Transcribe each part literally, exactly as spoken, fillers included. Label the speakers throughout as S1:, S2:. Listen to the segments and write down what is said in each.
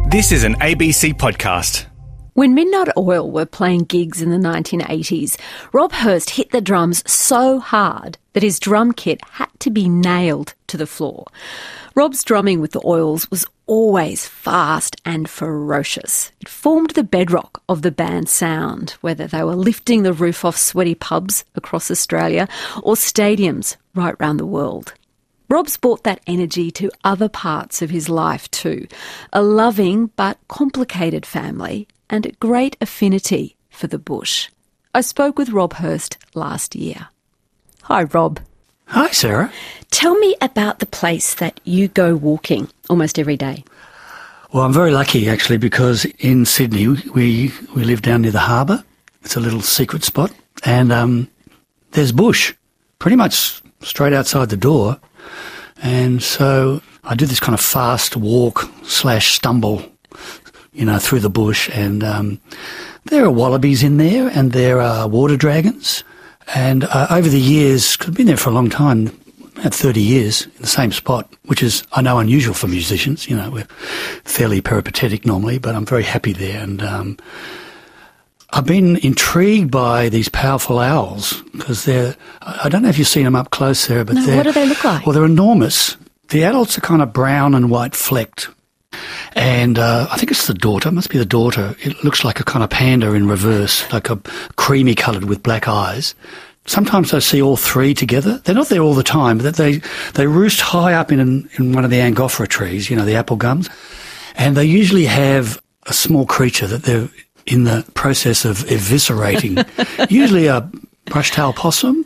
S1: This is an A B C podcast.
S2: When Midnight Oil were playing gigs in the nineteen eighties, Rob Hurst hit the drums so hard that his drum kit had to be nailed to the floor. Rob's drumming with the Oils was always fast and ferocious. It formed the bedrock of the band's sound, whether they were lifting the roof off sweaty pubs across Australia or stadiums right round the world. Rob's brought that energy to other parts of his life too. A loving but complicated family and a great affinity for the bush. I spoke with Rob Hurst last year. Hi, Rob.
S3: Hi, Sarah.
S2: Tell me about the place that you go walking almost every day.
S3: Well, I'm very lucky, actually, because in Sydney we, we live down near the harbour. It's a little secret spot. And um, there's bush pretty much straight outside the door. And so I do this kind of fast walk slash stumble, you know, through the bush. And um, there are wallabies in there and there are water dragons. And uh, over the years, cause I've been there for a long time, about thirty years in the same spot, which is, I know, unusual for musicians. You know, we're fairly peripatetic normally, but I'm very happy there. And um, I've been intrigued by these powerful owls because they're, I don't know if you've seen them up close there, but
S2: no,
S3: they're...
S2: what do they look like?
S3: Well, they're enormous. The adults are kind of brown and white flecked. And uh, I think it's the daughter, it must be the daughter. It looks like a kind of panda in reverse, like a creamy coloured with black eyes. Sometimes I see all three together. They're not there all the time, but they they roost high up in in one of the Angophora trees, you know, the apple gums. And they usually have a small creature that they're in the process of eviscerating. Usually a brush-tailed possum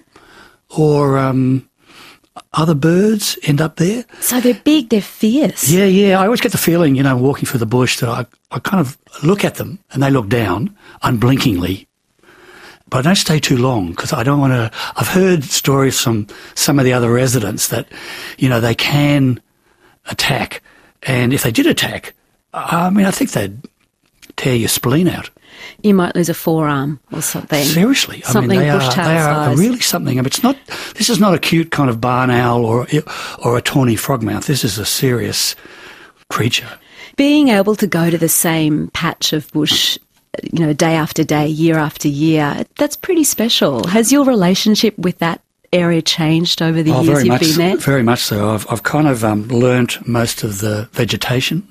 S3: or um, other birds end up there.
S2: So they're big, they're fierce.
S3: Yeah, yeah. I always get the feeling, you know, walking through the bush that I, I kind of look at them and they look down unblinkingly. But I don't stay too long because I don't want to... I've heard stories from some of the other residents that, you know, they can attack. And if they did attack, I mean, I think they'd tear your spleen out.
S2: You might lose a forearm or something.
S3: Seriously. I
S2: something
S3: mean, they are,
S2: bush-tail
S3: they are
S2: size.
S3: really something. I mean, it's not... This is not a cute kind of barn owl or, or a tawny frogmouth. This is a serious creature.
S2: Being able to go to the same patch of bush, you know, day after day, year after year, that's pretty special. Has your relationship with that area changed over the
S3: oh,
S2: years
S3: very
S2: you've
S3: much,
S2: been there?
S3: Very much so. I've, I've kind of um, learnt most of the vegetation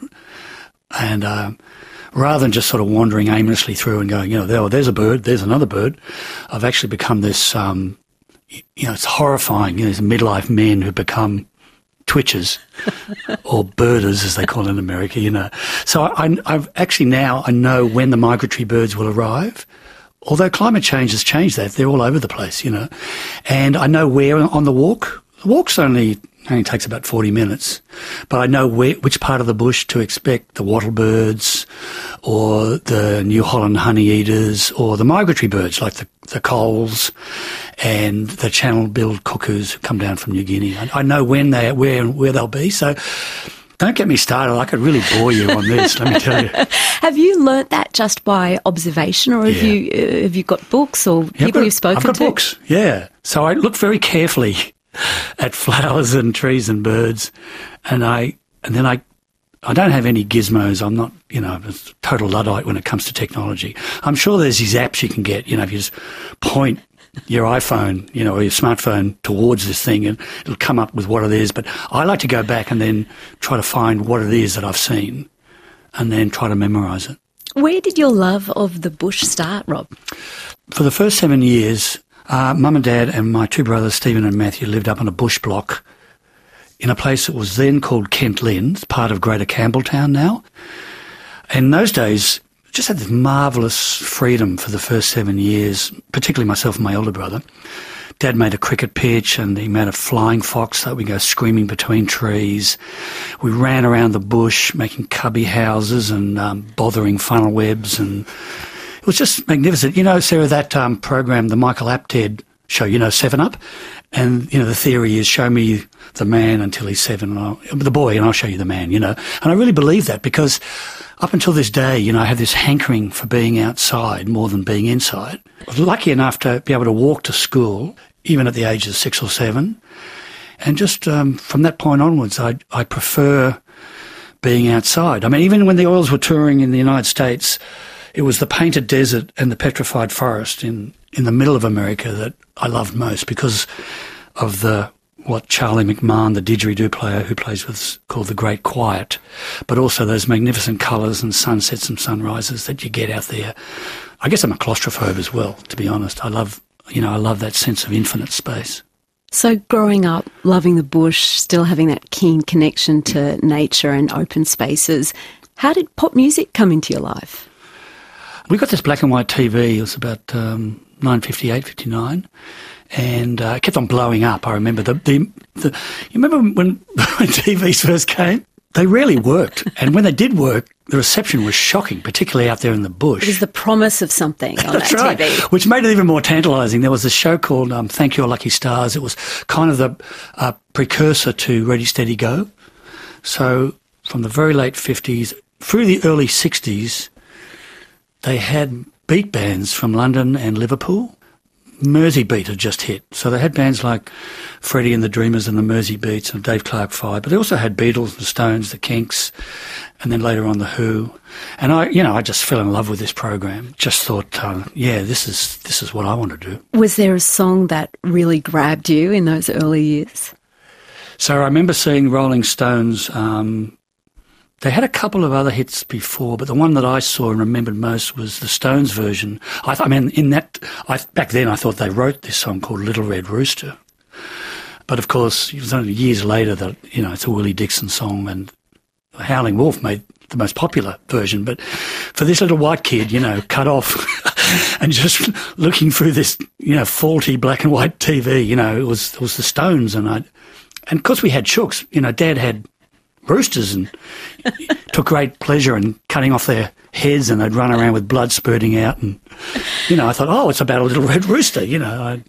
S3: and um, rather than just sort of wandering aimlessly through and going, you know, there, there's a bird, there's another bird, I've actually become this, um, you know, it's horrifying. You know, these midlife men who become twitchers or birders, as they call it in America, you know. So I, I, I've actually now, I know when the migratory birds will arrive, although climate change has changed that. They're all over the place, you know. And I know where on the walk. The walk's only only takes about forty minutes, but I know where, which part of the bush to expect the wattlebirds or the New Holland honeyeaters or the migratory birds like the, the coals and the channel-billed cuckoos who come down from New Guinea. I, I know when they where where they'll be. So don't get me started. I could really bore you on this, let me tell you.
S2: Have you learnt that just by observation, or have
S3: Yeah.
S2: you uh, have you got books or
S3: Yeah,
S2: people
S3: I've got-
S2: you've spoken
S3: I've got
S2: to?
S3: books, yeah. So I look very carefully at flowers and trees and birds, and I and then I I don't have any gizmos. I'm not, you know, a total Luddite when it comes to technology. I'm sure there's these apps you can get, you know, if you just point your iPhone, you know, or your smartphone towards this thing and it'll come up with what it is. But I like to go back and then try to find what it is that I've seen and then try to memorise it.
S2: Where did your love of the bush start, Rob?
S3: For the first seven years, uh, Mum and Dad and my two brothers, Stephen and Matthew, lived up on a bush block in a place that was then called Kent Lynn. It's part of Greater Campbelltown now. And in those days, just had this marvellous freedom for the first seven years, particularly myself and my elder brother. Dad made a cricket pitch and he made a flying fox that we go screaming between trees. We ran around the bush making cubby houses and um, bothering funnel webs, and it was just magnificent. You know, Sarah, that um, program, the Michael Apted show, you know, Seven Up, and, you know, the theory is show me the man until he's seven, and I'll, the boy, and I'll show you the man, you know. And I really believe that because up until this day, you know, I have this hankering for being outside more than being inside. I was lucky enough to be able to walk to school, even at the age of six or seven. And just um, from that point onwards, I, I prefer being outside. I mean, even when the Oils were touring in the United States, it was the painted desert and the petrified forest in, in the middle of America that I loved most because of the what Charlie McMahon, the didgeridoo player who plays with, called The Great Quiet, but also those magnificent colours and sunsets and sunrises that you get out there. I guess I'm a claustrophobe as well, to be honest. I love, you know, I love that sense of infinite space.
S2: So growing up, loving the bush, still having that keen connection to nature and open spaces, how did pop music come into your life?
S3: We got this black and white T V, it was about um, nine fifty-eight, fifty-nine, and uh, it kept on blowing up. I remember the, the, the you remember when, when T Vs first came? They rarely worked, and when they did work, the reception was shocking, particularly out there in the bush.
S2: It was the promise of something on
S3: That's
S2: that
S3: right,
S2: T V.
S3: which made it even more tantalising. There was a show called um, Thank Your Lucky Stars. It was kind of the uh, precursor to Ready, Steady, Go. So from the very late fifties through the early sixties, they had beat bands from London and Liverpool. Mersey Beat had just hit. So they had bands like Freddie and the Dreamers and the Mersey Beats and Dave Clark Five, but they also had Beatles, the Stones, the Kinks, and then later on the Who. And I, you know, I just fell in love with this program. Just thought, uh, yeah, this is this is what I want to do.
S2: Was there a song that really grabbed you in those early years?
S3: So I remember seeing Rolling Stones. Um, They had a couple of other hits before, but the one that I saw and remembered most was the Stones version. I, th- I mean, in that, I, back then I thought they wrote this song called Little Red Rooster. But of course, it was only years later that, you know, it's a Willie Dixon song, and Howling Wolf made the most popular version. But for this little white kid, you know, cut off and just looking through this, you know, faulty black and white T V, you know, it was, it was the Stones. And I, and of course we had Chooks, you know, Dad had roosters and took great pleasure in cutting off their heads, and they'd run around with blood spurting out. And, you know, I thought, oh, it's about a little red rooster. You know, I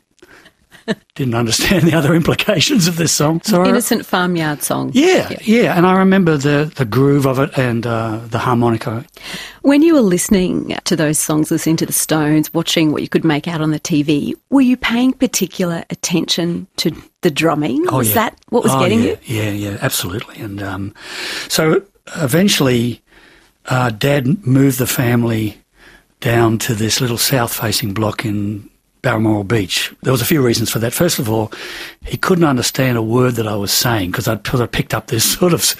S3: didn't understand the other implications of this song. So
S2: Innocent I, farmyard song.
S3: Yeah, yeah, yeah. And I remember the, the groove of it and uh, the harmonica.
S2: When you were listening to those songs, listening to the Stones, watching what you could make out on the T V, were you paying particular attention to the drumming?
S3: Oh,
S2: was
S3: yeah.
S2: that what was
S3: oh,
S2: getting
S3: yeah,
S2: you?
S3: Yeah, yeah, absolutely. And um, so eventually uh, Dad moved the family down to this little south-facing block in Balmoral Beach. There was a few reasons for that. First of all, he couldn't understand a word that I was saying because I'd sort of picked up this sort of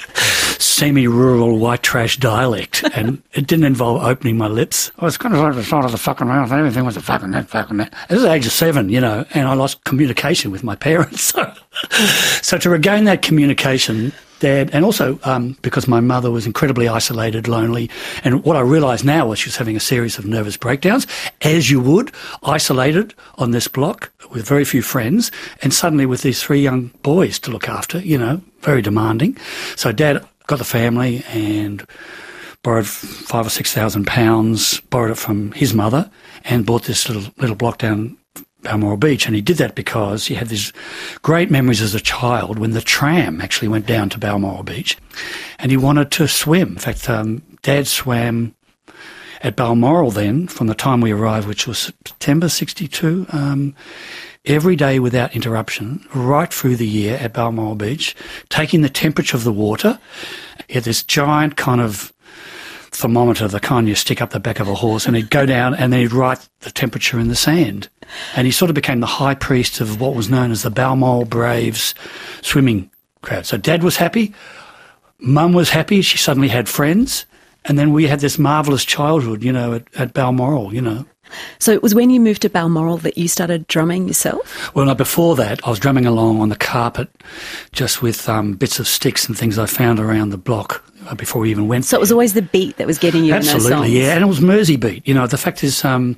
S3: semi-rural white trash dialect, and it didn't involve opening my lips. I was kind of like the side of the fucking mouth. Everything was a fucking that, fucking that. This is the age of seven, you know, and I lost communication with my parents. So, so to regain that communication, Dad, and also um, because my mother was incredibly isolated, lonely, and what I realised now was she was having a series of nervous breakdowns, as you would, isolated on this block with very few friends, and suddenly with these three young boys to look after, you know, very demanding. So Dad got the family and borrowed five or six thousand pounds, borrowed it from his mother, and bought this little little block down Balmoral Beach. And he did that because he had these great memories as a child when the tram actually went down to Balmoral Beach, and he wanted to swim. In fact, um, Dad swam at Balmoral then from the time we arrived, which was September sixty-two, um, every day without interruption, right through the year at Balmoral Beach, taking the temperature of the water. He had this giant kind of thermometer, the kind you stick up the back of a horse, and he'd go down and then he'd write the temperature in the sand. And he sort of became the high priest of what was known as the Balmoral Braves swimming crowd. So Dad was happy, Mum was happy, she suddenly had friends, and then we had this marvellous childhood, you know, at, at Balmoral, you know.
S2: So it was when you moved to Balmoral that you started drumming yourself?
S3: Well, no, before that, I was drumming along on the carpet just with um, bits of sticks and things I found around the block uh, before we even went
S2: So
S3: there.
S2: it was always the beat that was getting you
S3: Absolutely,
S2: in those songs?
S3: yeah, and it was Mersey beat. You know, the fact is um,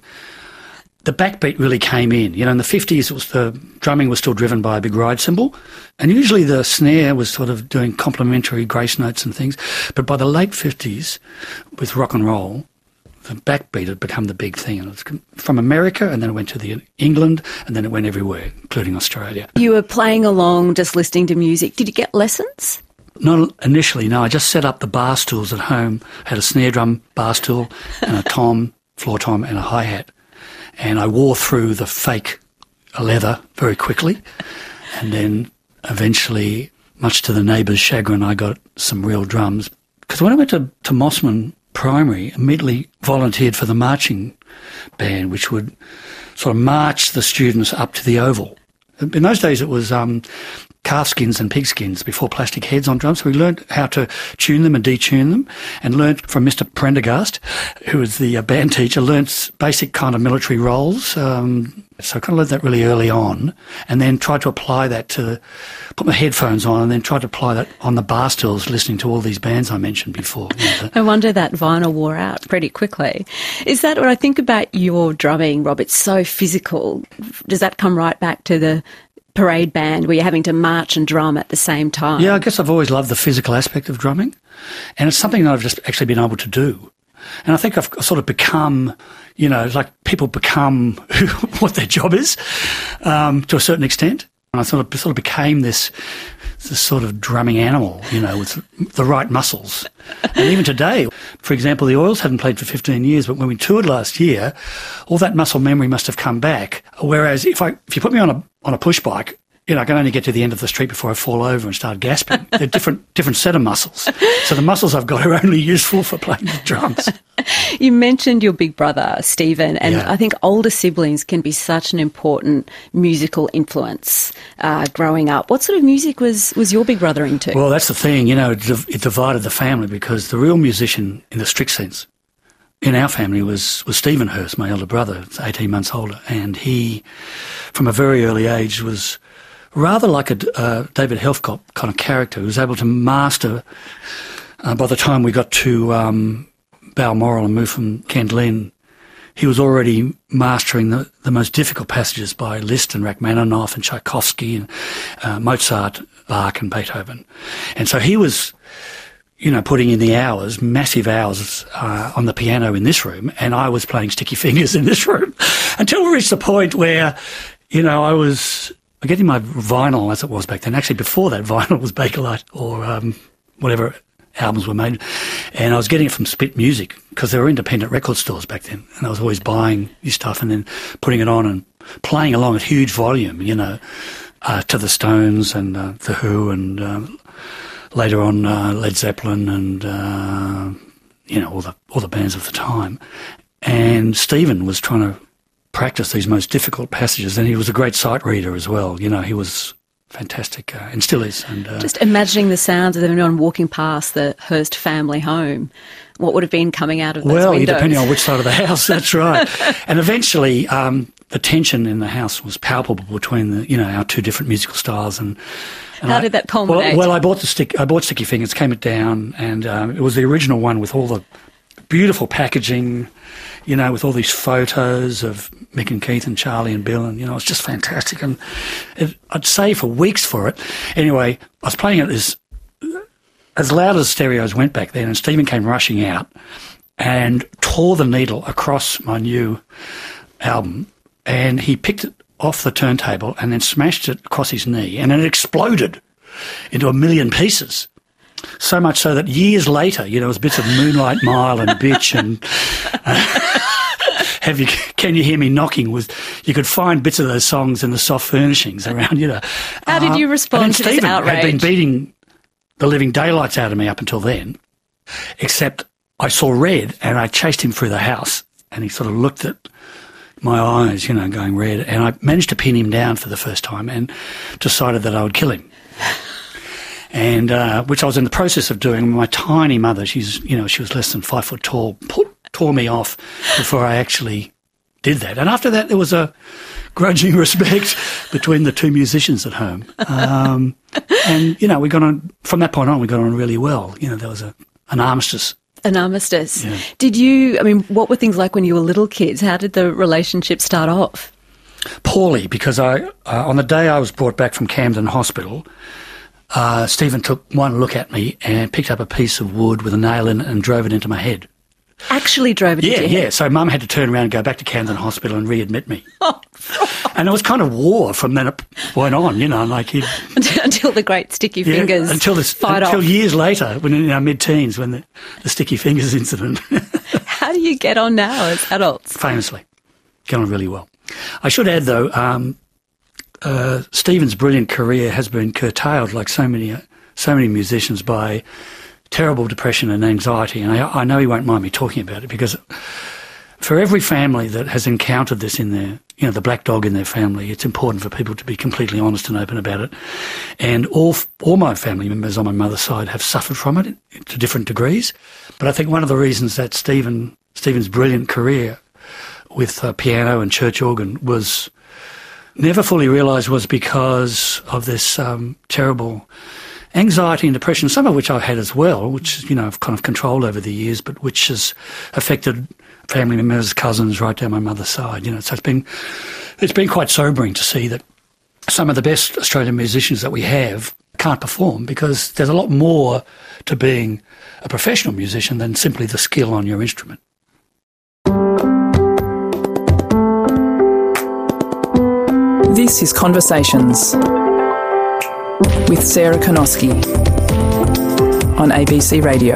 S3: the backbeat really came in. You know, in the fifties, it was the drumming was still driven by a big ride cymbal, and usually the snare was sort of doing complementary grace notes and things. But by the late fifties, with rock and roll, the backbeat had become the big thing. And it was from America, and then it went to the England, and then it went everywhere, including Australia.
S2: You were playing along, just listening to music. Did you get lessons?
S3: Not initially, no. I just set up the bar stools at home, had a snare drum bar stool and a tom, floor tom and a hi-hat. And I wore through the fake leather very quickly. And then eventually, much to the neighbours' chagrin, I got some real drums, Because when I went to, to Mossman Primary, immediately volunteered for the marching band, which would sort of march the students up to the oval. In those days it was um, calf skins and pig skins before plastic heads on drums. So we learned how to tune them and detune them, and learnt from Mister Prendergast, who was the uh, band teacher, learnt basic kind of military roles. Um, so I kind of learned that really early on, and then tried to apply that to, put my headphones on and then tried to apply that on the bar stools, listening to all these bands I mentioned before. You know, the,
S2: I wonder that vinyl wore out pretty quickly. Is that, when I think about your drumming, Rob, it's so physical. Does that come right back to the parade band where you're having to march and drum at the same time?
S3: Yeah, I guess I've always loved the physical aspect of drumming, and it's something that I've just actually been able to do. And I think I've sort of become, you know, like people become what their job is um, to a certain extent. And I sort of sort of became this this sort of drumming animal, you know, with the right muscles. And even today, for example, the Oils haven't played for fifteen years, but when we toured last year, all that muscle memory must have come back. Whereas if I if you put me on a on a push bike, you know, I can only get to the end of the street before I fall over and start gasping. They're different different set of muscles. So the muscles I've got are only useful for playing the drums.
S2: You mentioned your big brother, Stephen, and
S3: Yeah.
S2: I think older siblings can be such an important musical influence uh, growing up. What sort of music was, was your big brother into?
S3: Well, that's the thing, you know, it, div- it divided the family, because the real musician in the strict sense in our family was, was Stephen Hurst, my elder brother, eighteen months older, and he, from a very early age, was rather like a uh, David Helfgott kind of character who was able to master, uh, by the time we got to um, Balmoral and moved from Kent-Lynn, he was already mastering the, the most difficult passages by Liszt and Rachmaninoff and Tchaikovsky and uh, Mozart, Bach and Beethoven. And so he was, you know, putting in the hours, massive hours uh, on the piano in this room, and I was playing Sticky Fingers in this room until we reached the point where, you know, I was getting my vinyl, as it was back then. Actually, before that, vinyl was Bakelite or um, whatever albums were made, and I was getting it from Spit Music because there were independent record stores back then, and I was always buying this stuff and then putting it on and playing along at huge volume, you know, uh, to the Stones and uh, The Who and um, later on uh, Led Zeppelin and uh, you know, all the all the bands of the time. And Stephen was trying to practice these most difficult passages, and he was a great sight reader as well. You know, he was fantastic, uh, and still is. And uh,
S2: Just imagining the sounds of everyone walking past the Hurst family home, what would have been coming out of those
S3: well,
S2: windows?
S3: depending on which side of the house, that's right. And eventually, um, the tension in the house was palpable between the, you know, our two different musical styles. And, and
S2: How
S3: I,
S2: did that culminate?
S3: Well, well, I bought the stick. I bought Sticky Fingers, came it down, and um, it was the original one with all the beautiful packaging, you know, with all these photos of Mick and Keith and Charlie and Bill, and, you know, it's just fantastic. And it, I'd save for weeks for it. Anyway, I was playing it as, as loud as stereos went back then, and Stephen came rushing out and tore the needle across my new album, and he picked it off the turntable and then smashed it across his knee, and it exploded into a million pieces. So much so that years later, you know, there was bits of Moonlight Mile and Bitch and uh, have you, Can You Hear Me Knocking? Was you could find bits of those songs in the soft furnishings around, you know.
S2: How did you respond
S3: and
S2: to
S3: Stephen
S2: this outrage?
S3: had been beating the living daylights out of me up until then, except I saw red and I chased him through the house, and he sort of looked at my eyes, you know, going red, and I managed to pin him down for the first time and decided that I would kill him. And uh, which I was in the process of doing. My tiny mother, she's, you know, she was less than five foot tall, put, tore me off before I actually did that. And after that, there was a grudging respect between the two musicians at home. Um, and, you know, we got on, from that point on, we got on really well. You know, there was a, an armistice.
S2: An armistice.
S3: Yeah.
S2: Did you, I mean, what were things like when you were little kids? How did the relationship start off?
S3: Poorly, because I, uh, on the day I was brought back from Camden Hospital, Uh, Stephen took one look at me and picked up a piece of wood with a nail in it and drove it into my head.
S2: Actually drove it
S3: Yeah,
S2: into your
S3: yeah.
S2: head?
S3: So Mum had to turn around and go back to Camden Hospital and readmit me. And it was kind of war from that point on, you know, like he'd,
S2: Until the great Sticky
S3: yeah,
S2: Fingers
S3: until this,
S2: fight
S3: until
S2: off.
S3: years later, when in our mid-teens, when the, the Sticky Fingers incident.
S2: How do you get on now as adults?
S3: Famously, get on really well. I should add, though, um, uh, Stephen's brilliant career has been curtailed, like so many, uh, so many musicians, by terrible depression and anxiety, and I, I know he won't mind me talking about it, because for every family that has encountered this in their, you know, the black dog in their family, it's important for people to be completely honest and open about it. And all all my family members on my mother's side have suffered from it to different degrees. But I think one of the reasons that Stephen Stephen's brilliant career with uh, piano and church organ was never fully realised was because of this um, terrible anxiety and depression, some of which I've had as well, which, you know, I've kind of controlled over the years, but which has affected family members, cousins, right down my mother's side. You know, so it's been it's been quite sobering to see that some of the best Australian musicians that we have can't perform, because there's a lot more to being a professional musician than simply the skill on your instrument.
S4: This is Conversations with Sarah Konoski on A B C Radio.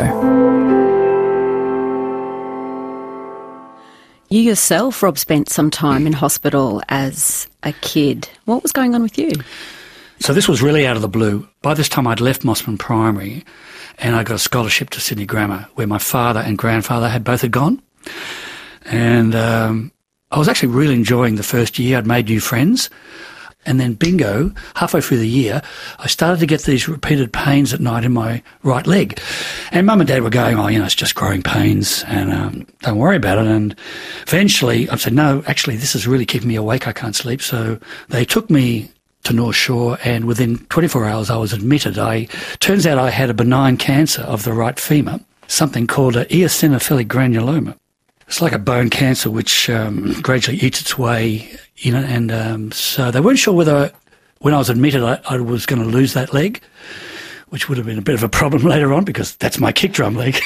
S2: You yourself, Rob, spent some time in hospital as a kid. What was going on with you?
S3: So this was really out of the blue. By this time I'd left Mossman Primary and I got a scholarship to Sydney Grammar, where my father and grandfather had both had gone. And um, I was actually really enjoying the first year. I'd made new friends. And then bingo, halfway through the year, I started to get these repeated pains at night in my right leg. And Mum and Dad were going, oh, you know, it's just growing pains and um, don't worry about it. And eventually I said, no, actually, this is really keeping me awake. I can't sleep. So they took me to North Shore, and within twenty-four hours I was admitted. I turns out I had a benign cancer of the right femur, something called an eosinophilic granuloma. It's like a bone cancer which um, gradually eats its way, you know, and um, so they weren't sure whether, when I was admitted, I, I was going to lose that leg, which would have been a bit of a problem later on, because that's my kick drum leg.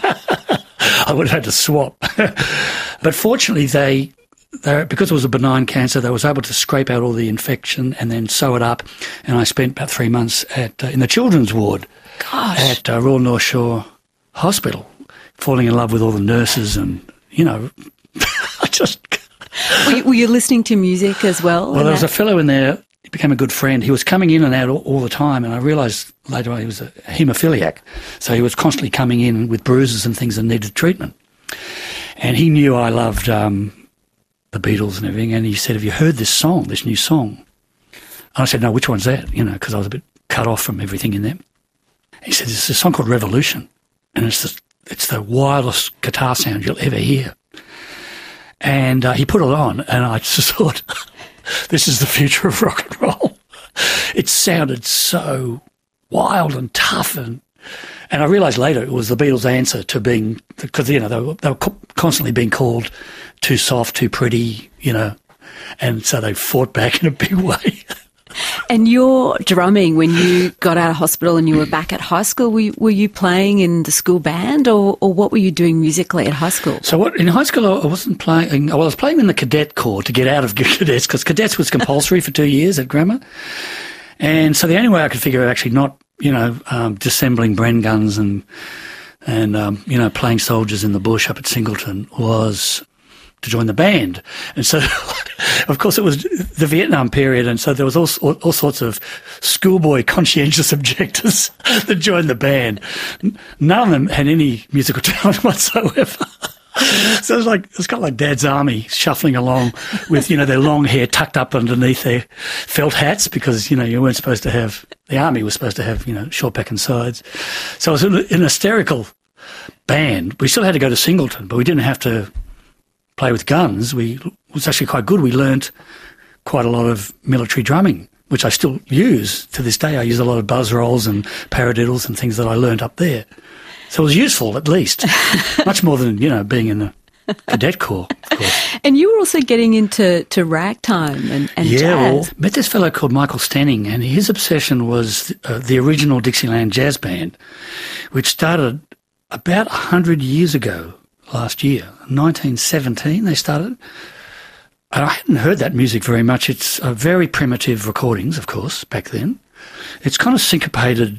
S3: I would have had to swap. But fortunately, they, they, because it was a benign cancer, they was able to scrape out all the infection and then sew it up, and I spent about three months at uh, in the children's ward
S2: Gosh.
S3: at uh, Royal North Shore Hospital, falling in love with all the nurses and, you know, I just...
S2: Were you, were you listening to music as well?
S3: Well, there was a fellow in there, he became a good friend. He was coming in and out all, all the time, and I realised later on he was a haemophiliac. So he was constantly coming in with bruises and things that needed treatment. And he knew I loved um, the Beatles and everything, and he said, have you heard this song, this new song? And I said, no, which one's that? You know, because I was a bit cut off from everything in there. And he said, there's a song called Revolution, and it's the, it's the wildest guitar sound you'll ever hear. And uh, he put it on, and I just thought, this is the future of rock and roll. It sounded so wild and tough, and and I realised later it was the Beatles' answer to being, because, you know, they were, they were constantly being called too soft, too pretty, you know, and so they fought back in a big way.
S2: And your drumming, when you got out of hospital and you were back at high school, were you, were you playing in the school band, or, or what were you doing musically at high school?
S3: So what, in high school I wasn't playing, well, I was playing in the cadet corps to get out of cadets, because cadets was compulsory for two years at grammar. And so the only way I could figure out actually not, you know, um, disassembling Bren guns and, and um, you know, playing soldiers in the bush up at Singleton was to join the band. And so, of course, it was the Vietnam period, and so there was all, all, all sorts of schoolboy conscientious objectors that joined the band. None of them had any musical talent whatsoever. So it was like, it's got like Dad's Army shuffling along with, you know, their long hair tucked up underneath their felt hats, because, you know, you weren't supposed to have, the army was supposed to have, you know, short back and sides. So it was an, an hysterical band. We still had to go to Singleton, but we didn't have to play with guns. We, it was actually quite good. We learnt quite a lot of military drumming, which I still use to this day. I use a lot of buzz rolls and paradiddles and things that I learnt up there. So it was useful, at least. Much more than, you know, being in the cadet corps, of course.
S2: And you were also getting into to ragtime and, and
S3: yeah,
S2: jazz.
S3: Yeah, well, met this fellow called Michael Stanning, and his obsession was uh, the original Dixieland Jazz Band, which started about one hundred years ago last year. nineteen seventeen they started. And I hadn't heard that music very much. It's uh, very primitive recordings, of course, back then. It's kind of syncopated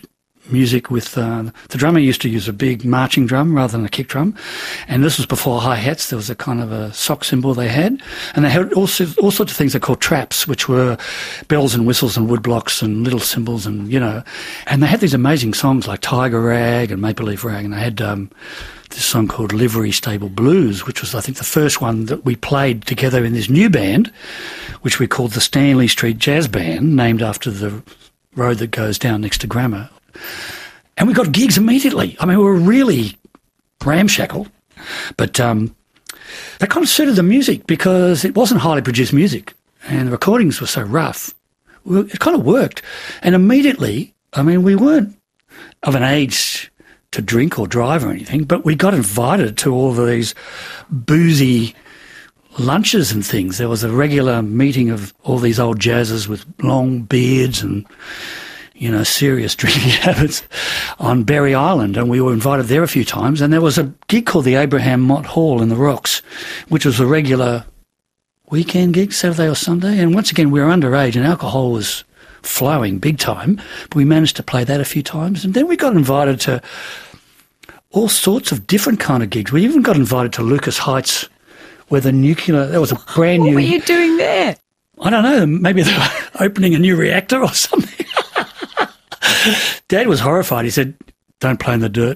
S3: music with, uh, the drummer used to use a big marching drum rather than a kick drum. And this was before hi-hats. There was a kind of a sock cymbal they had. And they had also all sorts of things they called traps, which were bells and whistles and wood blocks and little cymbals and, you know. And they had these amazing songs like Tiger Rag and Maple Leaf Rag. And they had um, this song called Livery Stable Blues, which was, I think, the first one that we played together in this new band, which we called the Stanley Street Jazz Band, named after the road that goes down next to Grammar. And we got gigs immediately. I mean, we were really ramshackle, but um, that kind of suited the music because it wasn't highly produced music and the recordings were so rough. It kind of worked. And immediately, I mean, we weren't of an age to drink or drive or anything, but we got invited to all of these boozy lunches and things. There was a regular meeting of all these old jazzers with long beards and, you know, serious drinking habits on Berry Island, and we were invited there a few times. And there was a gig called the Abraham Mott Hall in the Rocks, which was a regular weekend gig, Saturday or Sunday. And once again, we were underage and alcohol was flowing big time, but we managed to play that a few times. And then we got invited to all sorts of different kind of gigs. We even got invited to Lucas Heights, where the nuclear, there was a brand new...
S2: What were you doing there?
S3: I don't know, maybe they were opening a new reactor or something. Dad was horrified. He said, don't play in the dirt.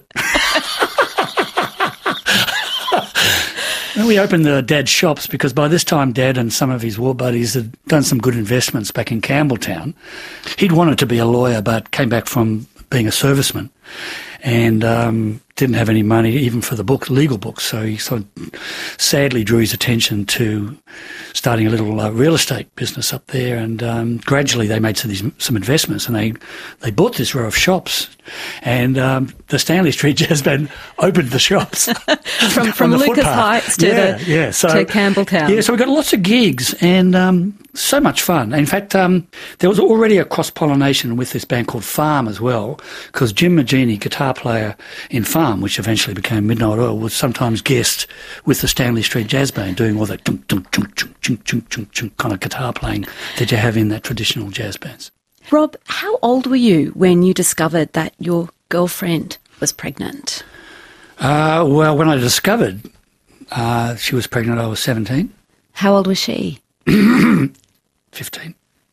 S3: And we opened the Dad's shops because by this time Dad and some of his war buddies had done some good investments back in Campbelltown. He'd wanted to be a lawyer but came back from being a serviceman and um, didn't have any money even for the book, legal books. So he sort of sadly drew his attention to starting a little uh, real estate business up there, and um, gradually they made some, these, some investments, and they, they bought this row of shops, and um, the Stanley Street Jazz Band opened the shops.
S2: from from
S3: the
S2: Lucas
S3: footpath.
S2: Heights to,
S3: yeah,
S2: the,
S3: yeah. So,
S2: to Campbelltown.
S3: Yeah, so we got lots of gigs and um, so much fun. In fact, um, there was already a cross-pollination with this band called Farm as well, because Jim Magini, guitar player in Farm, which eventually became Midnight Oil, would sometimes guest with the Stanley Street Jazz Band doing all that chung, chung, chung, chung, chung, chung, chung, chung kind of guitar playing that you have in that traditional jazz bands.
S2: Rob, how old were you when you discovered that your girlfriend was pregnant?
S3: Uh, well, when I discovered uh, she was pregnant, I was seventeen.
S2: How old was she?
S3: fifteen.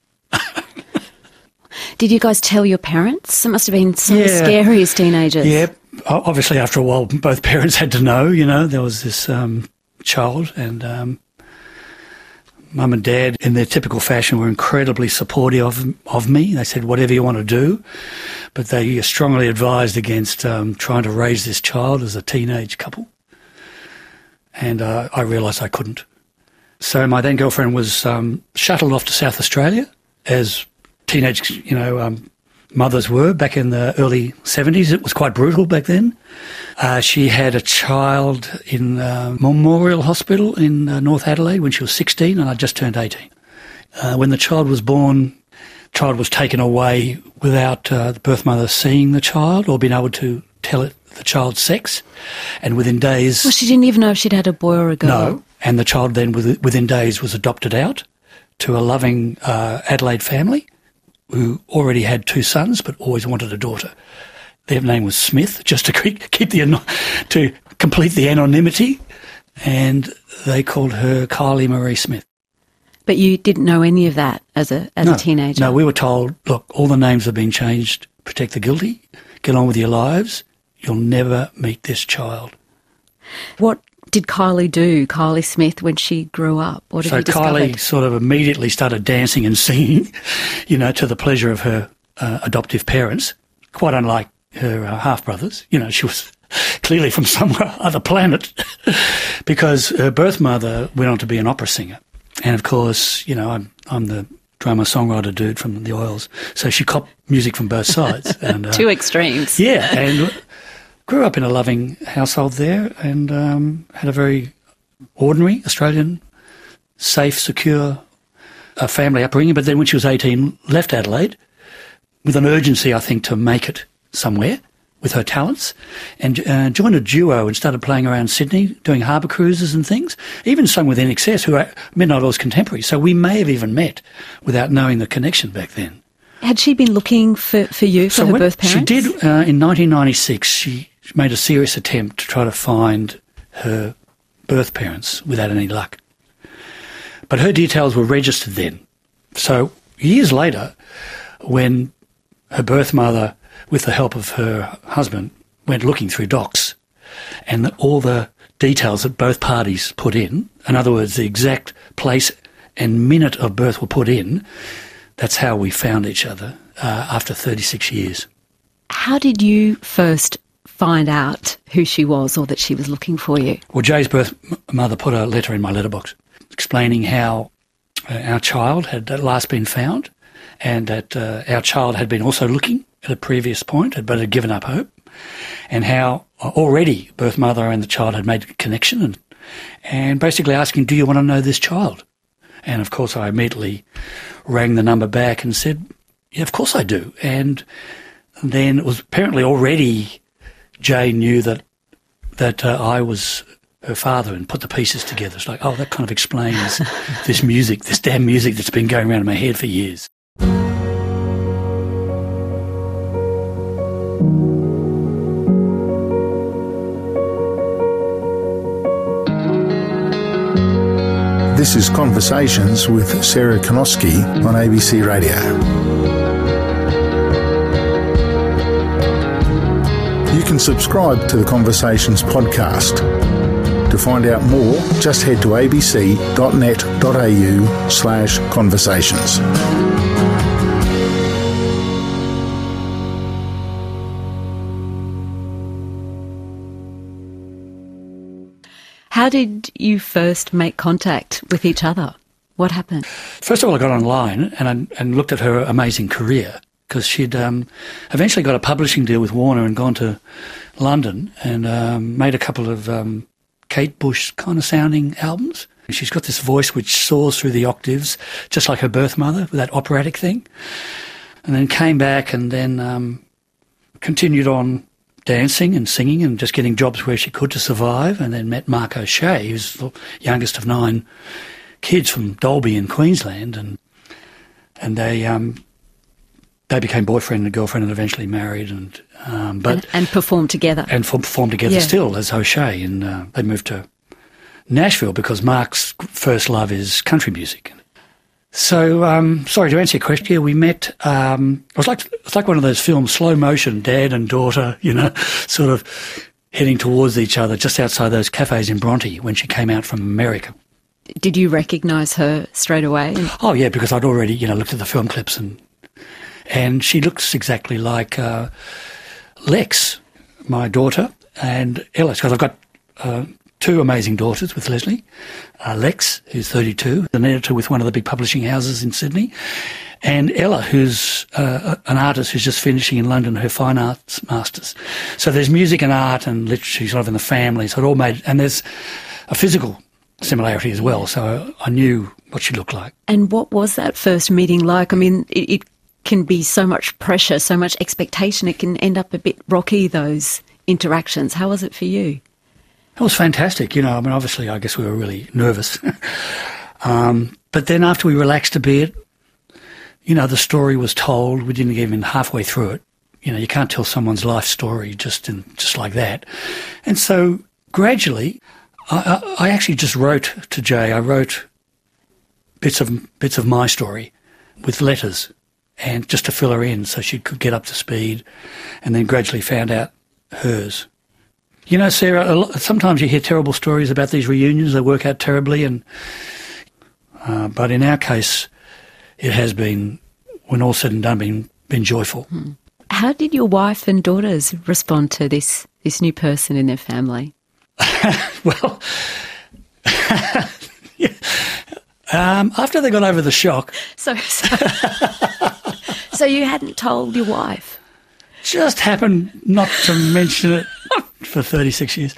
S2: Did you guys tell your parents? It must have been so
S3: Yeah.
S2: scary as teenagers.
S3: Yeah, o- obviously after a while both parents had to know, you know, there was this um, child, and um, Mum and Dad, in their typical fashion, were incredibly supportive of, of me. They said, whatever you want to do, but they strongly advised against um, trying to raise this child as a teenage couple. And uh, I realised I couldn't. So my then girlfriend was um, shuttled off to South Australia, as teenage, you know, um, mothers were back in the early seventies. It was quite brutal back then. Uh, she had a child in uh, Memorial Hospital in uh, North Adelaide when she was sixteen, and I just turned eighteen. Uh, when the child was born, the child was taken away without uh, the birth mother seeing the child or being able to tell it the child's sex. And within days...
S2: Well, she didn't even know if she'd had a boy or a girl.
S3: No, and the child then within days was adopted out to a loving uh, Adelaide family who already had two sons but always wanted a daughter. Their name was Smith, just to keep, keep the to complete the anonymity, and they called her Kylie Marie Smith.
S2: But you didn't know any of that as a as
S3: no,
S2: a teenager?
S3: No, we were told, look, all the names have been changed. Protect the guilty. Get on with your lives. You'll never meet this child.
S2: What did Kylie do, Kylie Smith, when she grew up? What have
S3: so
S2: you discovered?
S3: Kylie sort of immediately started dancing and singing, you know, to the pleasure of her uh, adoptive parents, quite unlike her uh, half-brothers. You know, she was clearly from somewhere other planet because her birth mother went on to be an opera singer. And, of course, you know, I'm, I'm the drummer-songwriter dude from the Oils, so she copped music from both sides. And, uh,
S2: Two extremes.
S3: Yeah, and grew up in a loving household there and um, had a very ordinary Australian, safe, secure uh, family upbringing. But then when she was eighteen, left Adelaide with an urgency, I think, to make it somewhere with her talents, and uh, joined a duo and started playing around Sydney, doing harbour cruises and things, even sung with N X S, who are Midnight Oil's contemporaries. So we may have even met without knowing the connection back then.
S2: Had she been looking for, for you, for
S3: so
S2: her
S3: when
S2: birth parents?
S3: She did, uh, in nineteen ninety-six, she made a serious attempt to try to find her birth parents without any luck. But her details were registered then. So years later, when her birth mother, with the help of her husband, went looking through docs, and the, all the details that both parties put in, in other words, the exact place and minute of birth were put in, that's how we found each other uh, after thirty-six years.
S2: How did you first find out who she was or that she was looking for you?
S3: Well, Jay's birth mother put a letter in my letterbox explaining how uh, our child had at last been found, and that uh, our child had been also looking at a previous point but had given up hope, and how already birth mother and the child had made a connection, and, and basically asking, do you want to know this child? And of course I immediately rang the number back and said, yeah, of course I do. And then it was apparently already Jay knew that that uh, I was her father and put the pieces together. It's like, oh, that kind of explains this music, this damn music that's been going around in my head for years.
S5: This is Conversations with Sarah Konoski on A B C Radio. You can subscribe to the Conversations podcast. To find out more, just head to abc.net.au slash conversations.
S2: How did you first make contact with each other? What happened?
S3: First of all, I got online and I, and looked at her amazing career, because she'd um, eventually got a publishing deal with Warner and gone to London and um, made a couple of um, Kate Bush kind of sounding albums. She's got this voice which soars through the octaves, just like her birth mother, with that operatic thing. And then came back and then um, continued on dancing and singing and just getting jobs where she could to survive, and then met Mark O'Shea, who's the youngest of nine kids from Dalby in Queensland, and and they um, they became boyfriend and girlfriend and eventually married, and um, but
S2: and, and performed together.
S3: And performed together
S2: yeah.
S3: still as O'Shea, and uh, they moved to Nashville because Mark's first love is country music. So, um, sorry, to answer your question, yeah, we met, um, it was like, it was like one of those films, slow motion, dad and daughter, you know, sort of heading towards each other just outside those cafes in Bronte when she came out from America.
S2: Did you recognise her straight away?
S3: Oh, yeah, because I'd already, you know, looked at the film clips, and and she looks exactly like uh, Lex, my daughter, and Ella, because I've got uh, two amazing daughters with Leslie. Uh, Lex, who's thirty-two, an editor with one of the big publishing houses in Sydney, and Ella, who's uh, an artist who's just finishing in London her fine arts masters. So there's music and art and literature sort of in the family, so it all made, and there's a physical similarity as well, so I knew what she looked like.
S2: And what was that first meeting like? I mean, it, it can be so much pressure, so much expectation, it can end up a bit rocky, those interactions. How was it for you?
S3: It was fantastic. You know, I mean, obviously, I guess we were really nervous. um, but then after we relaxed a bit, you know, the story was told. We didn't get even halfway through it. You know, you can't tell someone's life story just in, just like that. And so gradually, I, I, I actually just wrote to Jay. I wrote bits of bits of my story with letters, and just to fill her in so she could get up to speed, and then gradually found out hers. You know, Sarah, a lot, sometimes you hear terrible stories about these reunions. They work out terribly, and uh, but in our case, it has been, when all said and done, been been joyful.
S2: Hmm. How did your wife and daughters respond to this this new person in their family?
S3: Well, yeah. um, after they got over the shock,
S2: so so, so you hadn't told your wife.
S3: Just happened not to mention it for thirty-six years.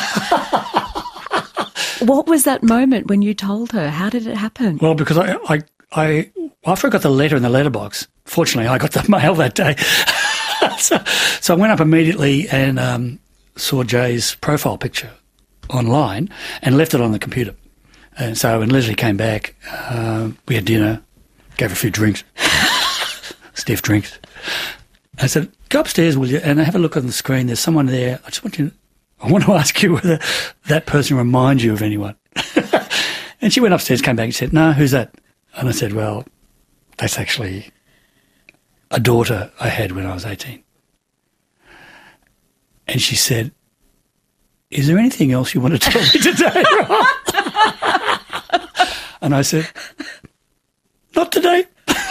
S2: What was that moment when you told her? How did it happen?
S3: Well, because I, I, I after I got the letter in the letterbox, fortunately I got the mail that day. so, so I went up immediately and um, saw Jay's profile picture online and left it on the computer. And so when Leslie came back, uh, we had dinner, gave her a few drinks. stiff drinks. I said, go upstairs, will you, and have a look on the screen. There's someone there. I just want you, I want to ask you whether that person reminds you of anyone. And she went upstairs, came back and said, no, who's that? And I said, well, that's actually a daughter I had when I was eighteen. And she said, is there anything else you want to tell me today, Rob? And I said, not today.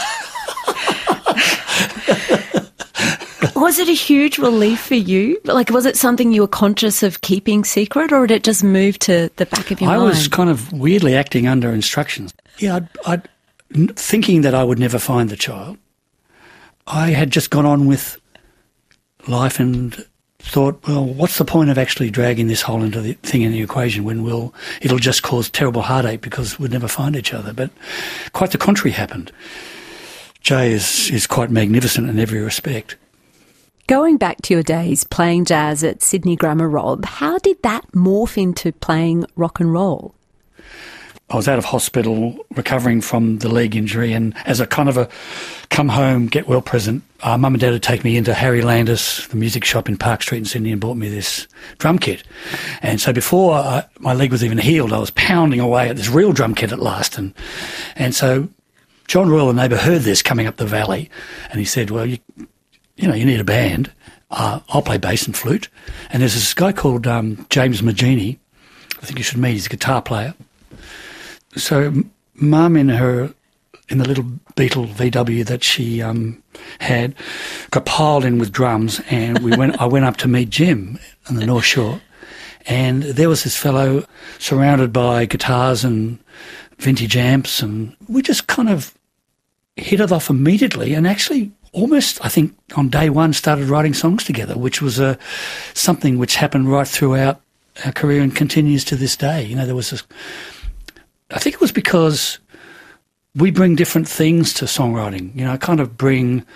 S2: Was it a huge relief for you? Like, was it something you were conscious of keeping secret, or did it just move to the back of your
S3: I
S2: mind?
S3: I was kind of weirdly acting under instructions. Yeah, I'd, I'd, thinking that I would never find the child, I had just gone on with life and thought, well, what's the point of actually dragging this whole into the thing in the equation when we'll, it'll just cause terrible heartache because we'd never find each other. But quite the contrary happened. Jay is, is quite magnificent in every respect.
S2: Going back to your days playing jazz at Sydney Grammar, Rob, how did that morph into playing rock and roll?
S3: I was out of hospital recovering from the leg injury, and as a kind of a come home, get well present, uh, Mum and Dad would take me into Harry Landis, the music shop in Park Street in Sydney, and bought me this drum kit. And so before I, my leg was even healed, I was pounding away at this real drum kit at last. And and so John Royal, the neighbour, heard this coming up the valley, and he said, well, you, you know, you need a band. Uh, I'll play bass and flute. And there's this guy called um, James Magini. I think you should meet. He's a guitar player. So Mum in her, in the little Beetle V W that she um, had, got piled in with drums, and we went. I went up to meet Jim on the North Shore, and there was this fellow surrounded by guitars and vintage amps, and we just kind of hit it off immediately, and actually almost, I think, on day one started writing songs together, which was a, something which happened right throughout our career and continues to this day. You know, there was this, I think it was because we bring different things to songwriting. You know, I kind of bring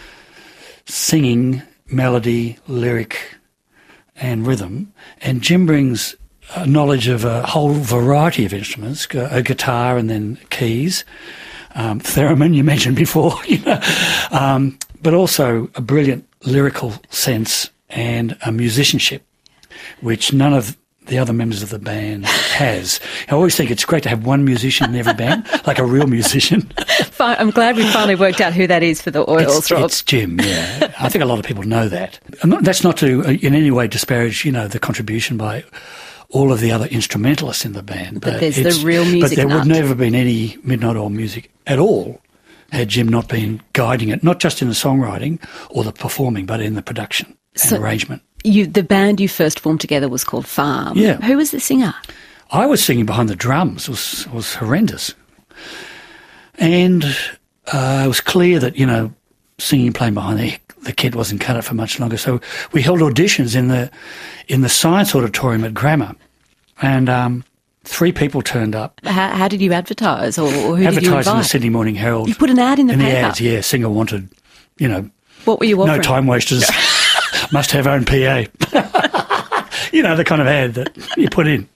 S3: singing, melody, lyric and rhythm, and Jim brings a knowledge of a whole variety of instruments, a guitar and then keys, um, theremin you mentioned before, you know, um, but also a brilliant lyrical sense and a musicianship, which none of the other members of the band has. I always think it's great to have one musician in every band, like a real musician.
S2: I'm glad we finally worked out who that is for the Oils,
S3: it's,
S2: Rob.
S3: It's Jim, yeah. I think a lot of people know that. And not, that's not to in any way disparage, you know, the contribution by all of the other instrumentalists in the band.
S2: But, but there's the real music
S3: But there
S2: nut.
S3: would never have been any Midnight Oil music at all had Jim not been guiding it, not just in the songwriting or the performing, but in the production and
S2: so
S3: arrangement.
S2: You, the band you first formed together was called Farm.
S3: Yeah.
S2: Who was the singer?
S3: I was singing behind the drums. It was, it was horrendous. And uh, it was clear that, you know, singing, playing behind the, the kid wasn't cut it for much longer. So we held auditions in the in the science auditorium at Grammar, and um, three people turned up.
S2: How, how did you advertise, or, or who did you invite?
S3: Advertised in the Sydney Morning Herald.
S2: You put an ad in the
S3: in
S2: paper?
S3: In the ads, yeah. Singer wanted, you know.
S2: What were you offering?
S3: No time wasters. Must have own P A. You know, the kind of ad that you put in.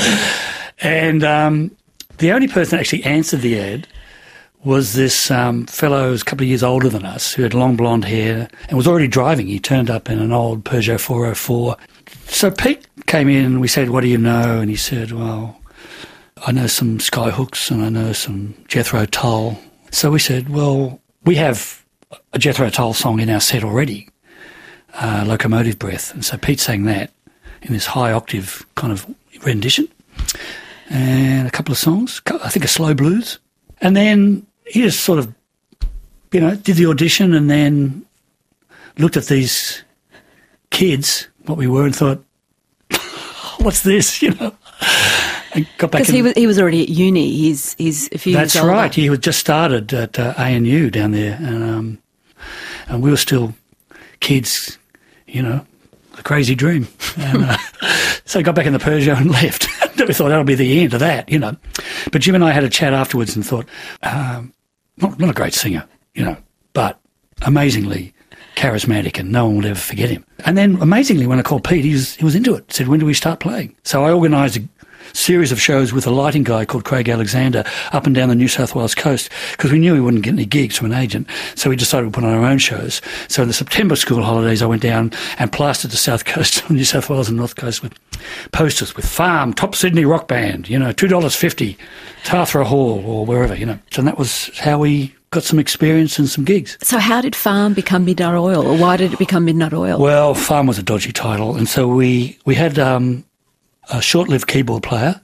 S3: And um, the only person that actually answered the ad was this um, fellow who's a couple of years older than us, who had long blonde hair and was already driving. He turned up in an old Peugeot four oh four. So Pete came in and we said, what do you know? And he said, well, I know some Skyhooks and I know some Jethro Tull. So we said, well, we have a Jethro Tull song in our set already, uh, Locomotive Breath. And so Pete sang that in this high octave kind of rendition, and a couple of songs, I think a slow blues. And then he just sort of, you know, did the audition and then looked at these kids, what we were, and thought, what's this, you know? And got back.
S2: Because he was, he was already at uni. He's, he's a few
S3: That's
S2: years older.
S3: right. He had just started at uh, A N U down there, and, um, and we were still kids, you know, a crazy dream. And, uh, so I got back in the Peugeot and left. We thought that'll be the end of that, you know. But Jim and I had a chat afterwards and thought, um, not, not a great singer, you know, but amazingly charismatic, and no one would ever forget him. And then amazingly, when I called Pete, he was, he was into it. Said, when do we start playing? So I organised a, series of shows with a lighting guy called Craig Alexander up and down the New South Wales coast because we knew we wouldn't get any gigs from an agent. So we decided to put on our own shows. So in the September school holidays, I went down and plastered the south coast of New South Wales and north coast with posters with Farm, Top Sydney Rock Band, you know, two dollars fifty, Tathra Hall or wherever, you know. So that was how we got some experience and some gigs.
S2: So how did Farm become Midnight Oil, or why did it become Midnight Oil?
S3: Well, Farm was a dodgy title, and so we, we had um, a short-lived keyboard player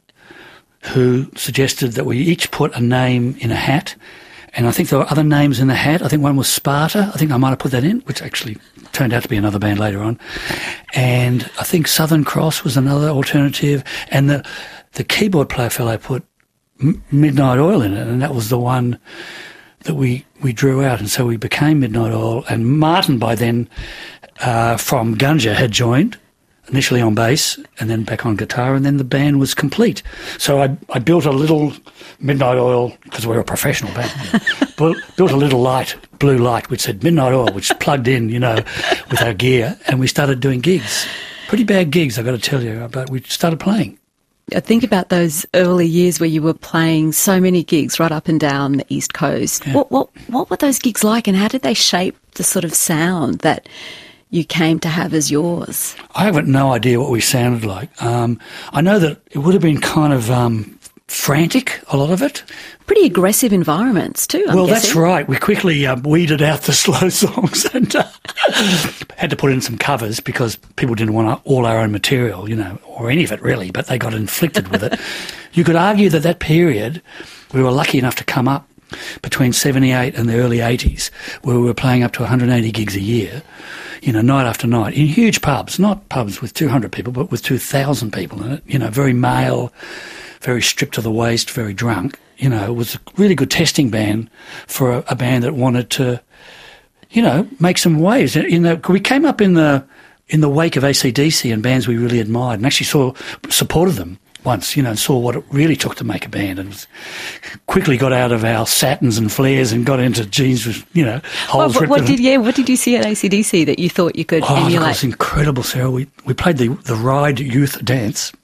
S3: who suggested that we each put a name in a hat, and I think there were other names in the hat. I think one was Sparta. I think I might have put that in, which actually turned out to be another band later on. And I think Southern Cross was another alternative, and the, the keyboard player fellow put M- Midnight Oil in it, and that was the one that we, we drew out, and so we became Midnight Oil. And Martin, by then, uh, from Gunja, had joined, initially on bass and then back on guitar, and then the band was complete. So I, I built a little Midnight Oil, because we're a professional band, built, built a little light, blue light, which said Midnight Oil, which plugged in, you know, with our gear, and we started doing gigs. Pretty bad gigs, I've got to tell you, but we started playing.
S2: I think about those early years where you were playing so many gigs right up and down the East Coast. Yeah. What, what, what were those gigs like, and how did they shape the sort of sound that you came to have as yours? I
S3: have no idea what we sounded like. Um, I know that it would have been kind of um, frantic, a lot of it.
S2: Pretty aggressive environments too, I'm
S3: Well,
S2: guessing.
S3: That's right. We quickly um, weeded out the slow songs and uh, had to put in some covers because people didn't want all our own material, you know, or any of it really, but they got inflicted with it. You could argue that that period, we were lucky enough to come up between seventy-eight and the early eighties, where we were playing up to one hundred eighty gigs a year, you know, night after night, in huge pubs, not pubs with two hundred people, but with two thousand people in it, you know, very male, very stripped to the waist, very drunk. You know, it was a really good testing band for a, a band that wanted to, you know, make some waves. In the, we came up in the in the wake of A C D C and bands we really admired, and actually saw supported them once, you know, and saw what it really took to make a band, and was, quickly got out of our satins and flares and got into jeans with, you know, holes.
S2: What, what did yeah? What did you see at A C D C that you thought you could
S3: oh,
S2: emulate?
S3: Look, it was incredible, Sarah. We we played the the Ride Youth Dance,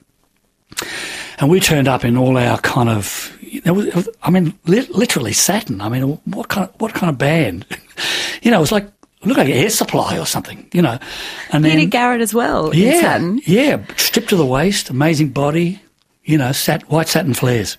S3: and we turned up in all our kind of, it was, it was, I mean, li- literally satin. I mean, what kind of, what kind of band? You know, it was like, look like Air Supply or something, you know. And
S2: Peter
S3: then,
S2: Garrett as well,
S3: yeah,
S2: in satin.
S3: Yeah, stripped to the waist, amazing body, you know, sat, white satin flares.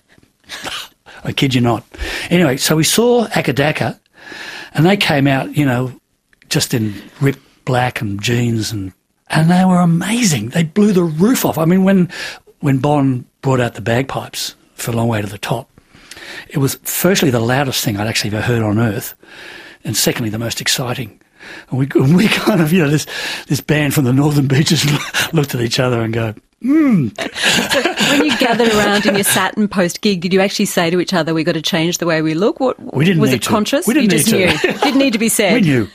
S3: I kid you not. Anyway, so we saw Akadaka, and they came out, you know, just in ripped black and jeans, and and they were amazing. They blew the roof off. I mean, when when Bon brought out the bagpipes for A Long Way to the Top, it was firstly the loudest thing I'd actually ever heard on earth, and secondly the most exciting. And we, and we kind of, you know, this this band from the Northern Beaches looked at each other and go, hmm.
S2: So when you gathered around in your satin post-gig, did you actually say to each other, we've got to change the way we look? What,
S3: we didn't
S2: was
S3: need
S2: it
S3: to.
S2: conscious?
S3: We didn't
S2: you
S3: need
S2: just
S3: to.
S2: knew. Didn't need to be said.
S3: We knew.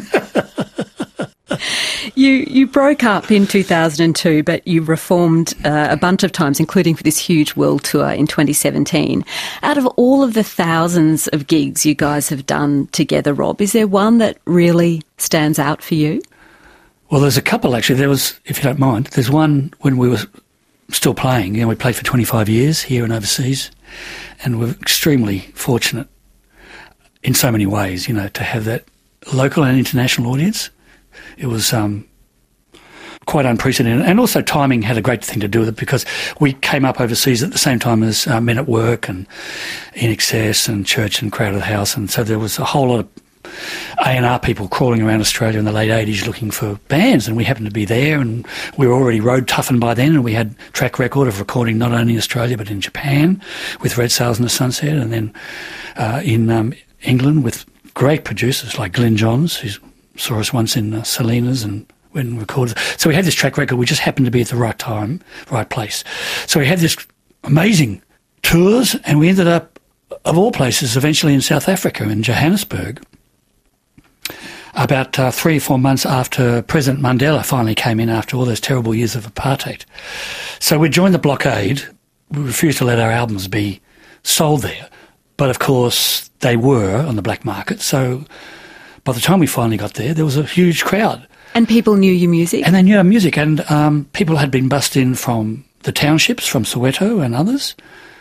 S2: You you broke up in two thousand two, but you reformed uh, a bunch of times, including for this huge world tour in twenty seventeen. Out of all of the thousands of gigs you guys have done together, Rob, is there one that really stands out for you?
S3: Well, there's a couple, actually. There was, if you don't mind, there's one when we were still playing. You know, we played for twenty-five years here and overseas, and we're extremely fortunate in so many ways, you know, to have that local and international audience. It was um, quite unprecedented. And also timing had a great thing to do with it, because we came up overseas at the same time as uh, Men at Work and In Excess and Church and Crowded House. And so there was a whole lot of A and R people crawling around Australia in the late eighties looking for bands, and we happened to be there, and we were already road toughened by then, and we had track record of recording not only in Australia but in Japan with Red Sails in the Sunset, and then uh, in um, England with great producers like Glenn Johns, who saw us once in uh, Salinas and when recorded. So we had this track record. We just happened to be at the right time, right place. So we had this amazing tours, and we ended up, of all places, eventually in South Africa, in Johannesburg, about uh, three or four months after President Mandela finally came in after all those terrible years of apartheid. So we joined the blockade. We refused to let our albums be sold there. But, of course, they were on the black market. So by the time we finally got there, there was a huge crowd.
S2: And people knew your music?
S3: And they knew our music. And um, people had been bussed in from the townships from Soweto and others.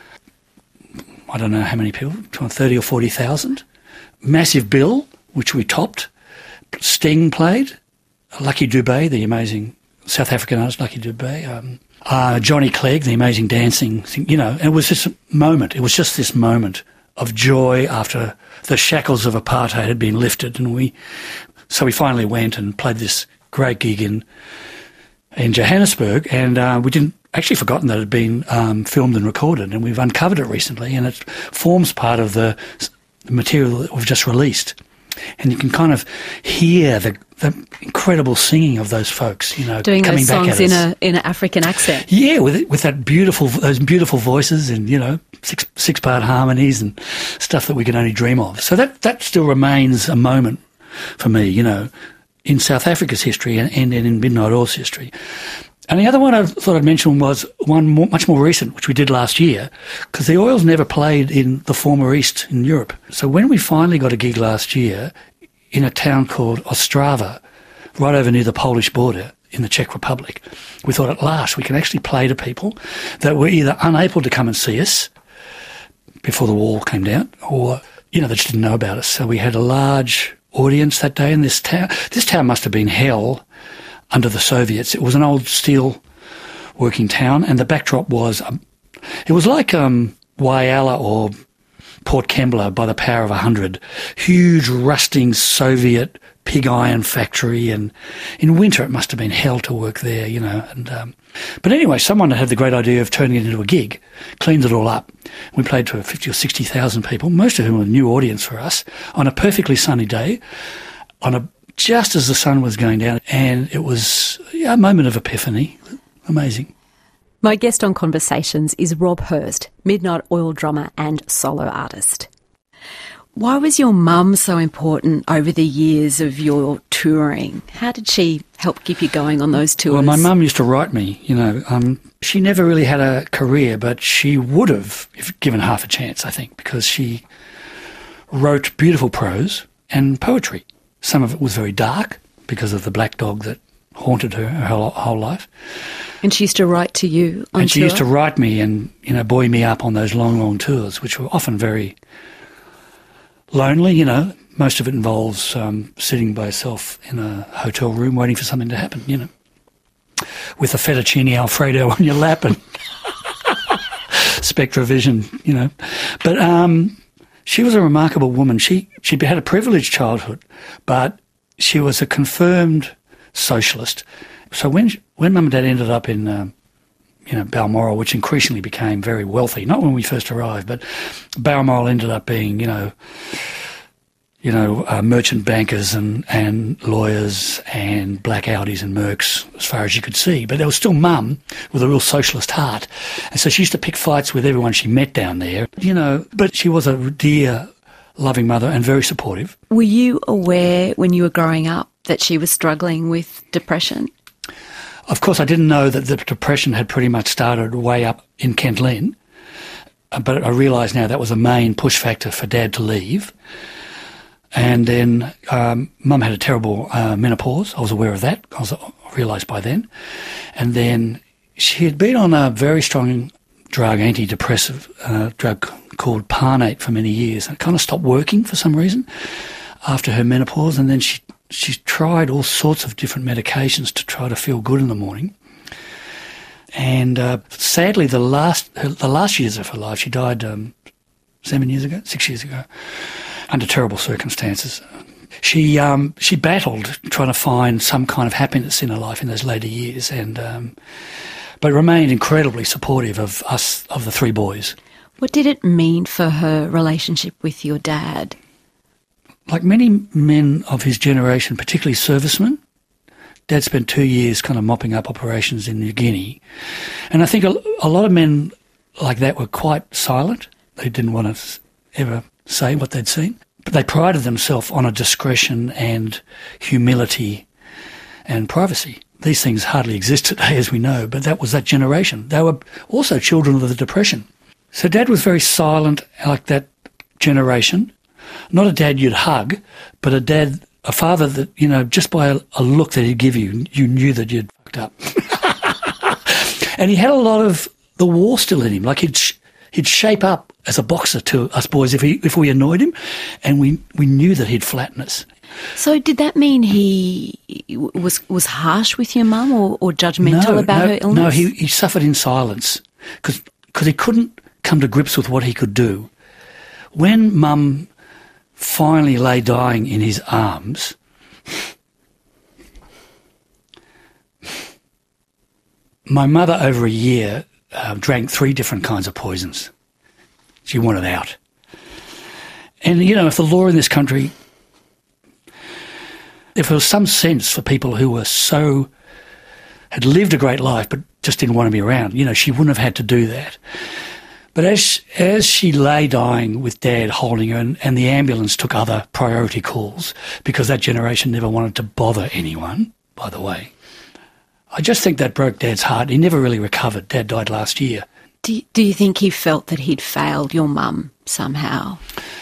S3: I don't know how many people, thirty or forty thousand. Massive bill, which we topped. Sting played. Lucky Dubé, the amazing South African artist Lucky Dubé. Um, uh, Johnny Clegg, the amazing dancing thing, you know. And it was this moment. It was just this moment of joy after the shackles of apartheid had been lifted. And we, so we finally went and played this great gig in in Johannesburg, and uh, we didn't actually forgotten that it had been um, filmed and recorded, and we've uncovered it recently, and it forms part of the material that we've just released. And you can kind of hear the, the incredible singing of those folks, you know,
S2: doing
S3: coming
S2: those
S3: back
S2: songs
S3: at
S2: in
S3: us.
S2: a in an African accent.
S3: Yeah, with with that beautiful, those beautiful voices, and you know, six six part harmonies and stuff that we can only dream of. So that that still remains a moment for me, you know, in South Africa's history and, and in Midnight Oil's history. And the other one I thought I'd mention was one more, much more recent, which we did last year, because the Oils never played in the former East in Europe. So when we finally got a gig last year in a town called Ostrava, right over near the Polish border in the Czech Republic, we thought at last we can actually play to people that were either unable to come and see us before the wall came down, or, you know, they just didn't know about us. So we had a large audience that day in this town. This town must have been hell under the Soviets. It was an old steel working town, and the backdrop was, um, it was like um, Whyalla or Port Kembla by the power of a hundred. Huge rusting Soviet pig iron factory, and in winter it must have been hell to work there, you know. And um, but anyway, someone had the great idea of turning it into a gig, cleaned it all up. We played to fifty or sixty thousand people, most of whom were a new audience for us, on a perfectly sunny day, on a just as the sun was going down, and it was yeah, a moment of epiphany. Amazing.
S2: My guest on Conversations is Rob Hurst, Midnight Oil drummer and solo artist. Why was your mum so important over the years of your touring? How did she help keep you going on those tours?
S3: Well, my mum used to write me, you know. Um, she never really had a career, but she would have if given half a chance, I think, because she wrote beautiful prose and poetry. Some of it was very dark because of the black dog that haunted her her whole, whole life.
S2: And she used to write to you on
S3: And she
S2: tour?
S3: used to write me and, you know, buoy me up on those long, long tours, which were often very lonely, you know. Most of it involves um, sitting by yourself in a hotel room waiting for something to happen, you know, with a fettuccine Alfredo on your lap and Spectravision, you know. But um, she was a remarkable woman. She she had a privileged childhood, but she was a confirmed socialist. So when when Mum and Dad ended up in, um, you know, Balmoral, which increasingly became very wealthy, not when we first arrived, but Balmoral ended up being, you know, you know, uh, merchant bankers and, and lawyers and black Audis and Mercs as far as you could see. But there was still Mum with a real socialist heart. And so she used to pick fights with everyone she met down there, you know, but she was a dear, loving mother and very supportive.
S2: Were you aware when you were growing up that she was struggling with depression?
S3: Of course, I didn't know that the depression had pretty much started way up in Kent Lynn, but I realise now that was a main push factor for Dad to leave. And then um, Mum had a terrible uh, menopause. I was aware of that. I was I realised by then. And then she had been on a very strong drug, antidepressive uh, drug called Parnate for many years. And it kind of stopped working for some reason after her menopause. And then she she tried all sorts of different medications to try to feel good in the morning. And uh, sadly, the last her, the last years of her life, she died um, seven years ago, six years ago, under terrible circumstances. She um, she battled trying to find some kind of happiness in her life in those later years, and um, but remained incredibly supportive of us, of the three boys.
S2: What did it mean for her relationship with your dad?
S3: Like many men of his generation, particularly servicemen, Dad spent two years kind of mopping up operations in New Guinea. And I think a, a lot of men like that were quite silent. They didn't want to ever say what they'd seen. But they prided themselves on a discretion and humility and privacy. These things hardly exist today, as we know, but that was that generation. They were also children of the Depression. So Dad was very silent, like that generation. Not a dad you'd hug, but a dad, a father that, you know, just by a, a look that he'd give you, you knew that you'd fucked up. And he had a lot of the war still in him. Like he'd sh- he'd shape up as a boxer to us boys if he if we annoyed him, and we we knew that he'd flatten us.
S2: So did that mean he was was harsh with your mum or, or judgmental
S3: no,
S2: about
S3: no,
S2: her illness?
S3: No, he, he suffered in silence because he couldn't come to grips with what he could do. When Mum finally lay dying in his arms, my mother over a year uh, drank three different kinds of poisons. She wanted out. And, you know, if the law in this country, if there was some sense for people who were so, had lived a great life but just didn't want to be around, you know, she wouldn't have had to do that. But as as she lay dying with Dad holding her, and, and the ambulance took other priority calls because that generation never wanted to bother anyone, by the way, I just think that broke Dad's heart. He never really recovered. Dad died last year.
S2: Do you, do you think he felt that he'd failed your mum somehow?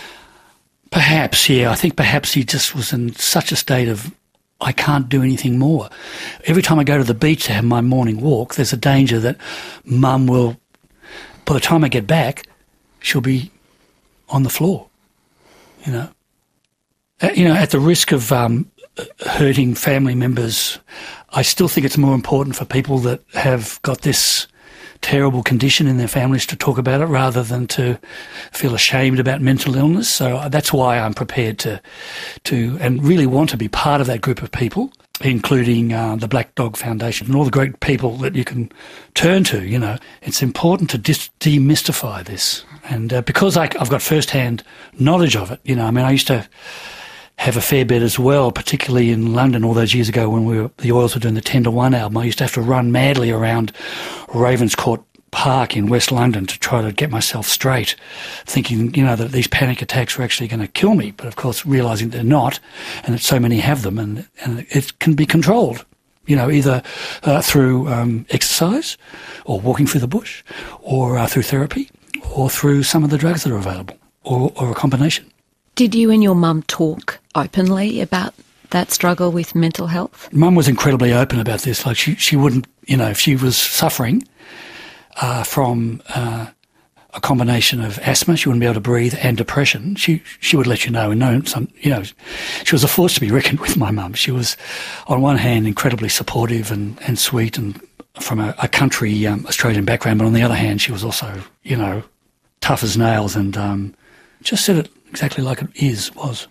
S3: Perhaps, yeah. I think perhaps he just was in such a state of, I can't do anything more. Every time I go to the beach to have my morning walk, there's a danger that Mum will, by the time I get back, she'll be on the floor, you know. Uh, you know, at the risk of um, hurting family members, I still think it's more important for people that have got this terrible condition in their families to talk about it rather than to feel ashamed about mental illness. So that's why I'm prepared to, to and really want to be part of that group of people, including uh, the Black Dog Foundation and all the great people that you can turn to. You know, it's important to dis- demystify this. And uh, because I, I've got first-hand knowledge of it, you know, I mean, I used to have a fair bit as well, particularly in London all those years ago when we were, the Oils were doing the ten to one album. I used to have to run madly around Ravenscourt Park in West London to try to get myself straight, thinking, you know, that these panic attacks were actually going to kill me. But of course, realising they're not, and that so many have them, and, and it can be controlled, you know, either uh, through um, exercise or walking through the bush or uh, through therapy or through some of the drugs that are available or, or a combination.
S2: Did you and your mum talk openly about that struggle with mental health?
S3: Mum was incredibly open about this. Like she, she wouldn't, you know, if she was suffering uh, from uh, a combination of asthma, she wouldn't be able to breathe, and depression, she she would let you know. And know some, you know, she was a force to be reckoned with. My mum. She was, on one hand, incredibly supportive and, and sweet, and from a, a country um, Australian background, but on the other hand, she was also, you know, tough as nails, and um, just said it exactly like it is, was.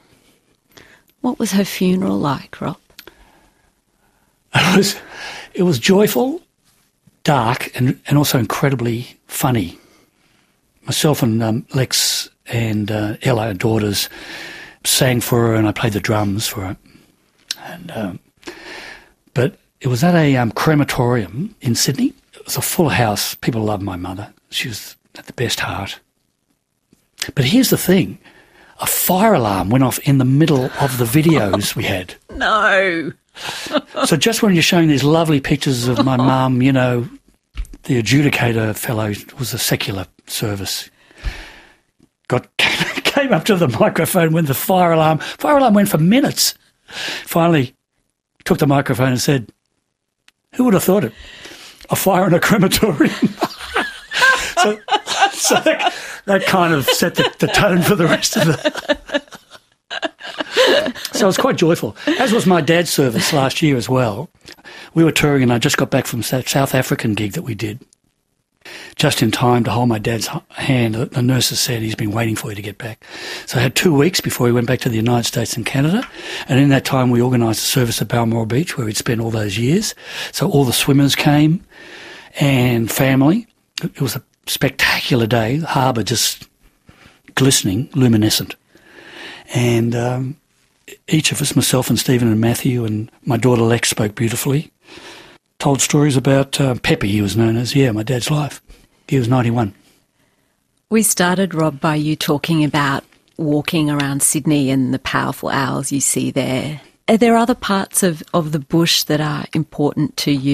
S2: What was her funeral like, Rob?
S3: It was, it was joyful, dark, and, and also incredibly funny. Myself and um, Lex and uh, Ella, her daughters, sang for her, and I played the drums for her. And um, but it was at a um, crematorium in Sydney. It was a full house. People loved my mother. She was at the best heart. But here's the thing. A fire alarm went off in the middle of the videos we had.
S2: No.
S3: So just when you're showing these lovely pictures of my mum, you know, the adjudicator fellow was a secular service. Got came up to the microphone when the fire alarm, fire alarm went for minutes. Finally took the microphone and said, who would have thought it? A fire in a crematorium. so so that, that kind of set the, the tone for the rest of the... So it was quite joyful, as was my dad's service last year as well. We were touring, and I just got back from that South African gig that we did, just in time to hold my dad's hand. The nurses said, he's been waiting for you to get back. So I had two weeks before we went back to the United States and Canada, and in that time we organised a service at Balmoral Beach where we'd spent all those years. So all the swimmers came and family. It was a spectacular day, the harbour just glistening, luminescent. And um, each of us, myself and Stephen and Matthew and my daughter Lex, spoke beautifully, told stories about uh, Peppy, he was known as, yeah, my dad's life. He was ninety-one.
S2: We started, Rob, by you talking about walking around Sydney and the powerful owls you see there. Are there other parts of, of the bush that are important to you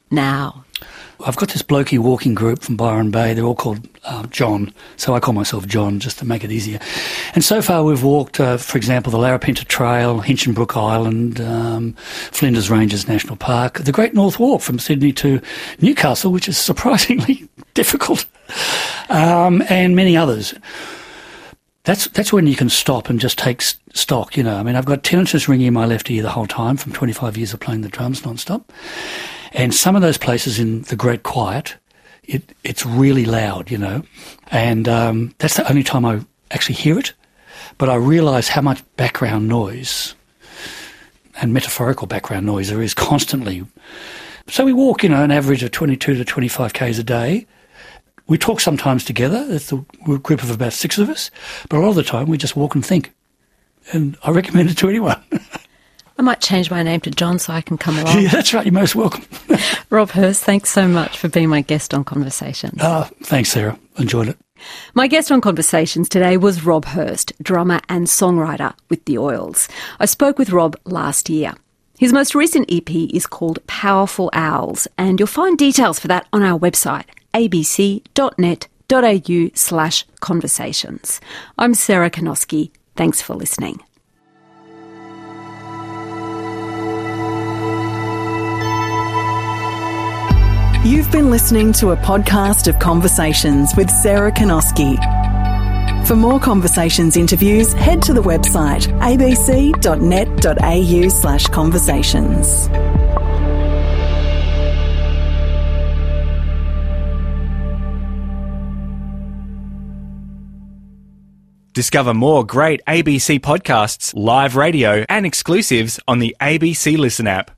S2: now?
S3: I've got this blokey walking group from Byron Bay. They're all called uh, John, so I call myself John just to make it easier. And so far we've walked, uh, for example, the Larapinta Trail, Hinchinbrook Island, um, Flinders Ranges National Park, the Great North Walk from Sydney to Newcastle, which is surprisingly difficult, um, and many others. That's that's when you can stop and just take stock, you know. I mean, I've got tinnitus ringing in my left ear the whole time from twenty-five years of playing the drums non-stop. And some of those places in the Great Quiet, it, it's really loud, you know. And um, that's the only time I actually hear it. But I realise how much background noise and metaphorical background noise there is constantly. So we walk, you know, an average of twenty-two to twenty-five kays a day. We talk sometimes together. It's a group of about six of us. But a lot of the time we just walk and think. And I recommend it to anyone.
S2: I might change my name to John so I can come along.
S3: Yeah, that's right. You're most welcome.
S2: Rob Hurst, thanks so much for being my guest on Conversations.
S3: Oh, thanks, Sarah. Enjoyed it.
S2: My guest on Conversations today was Rob Hurst, drummer and songwriter with The Oils. I spoke with Rob last year. His most recent E P is called Powerful Owls, and you'll find details for that on our website, abc.net.au slash conversations. I'm Sarah Kanoski. Thanks for listening.
S4: You've been listening to a podcast of Conversations with Sarah Kanoski. For more Conversations interviews, head to the website abc.net.au slash conversations.
S1: Discover more great A B C podcasts, live radio and exclusives on the A B C Listen app.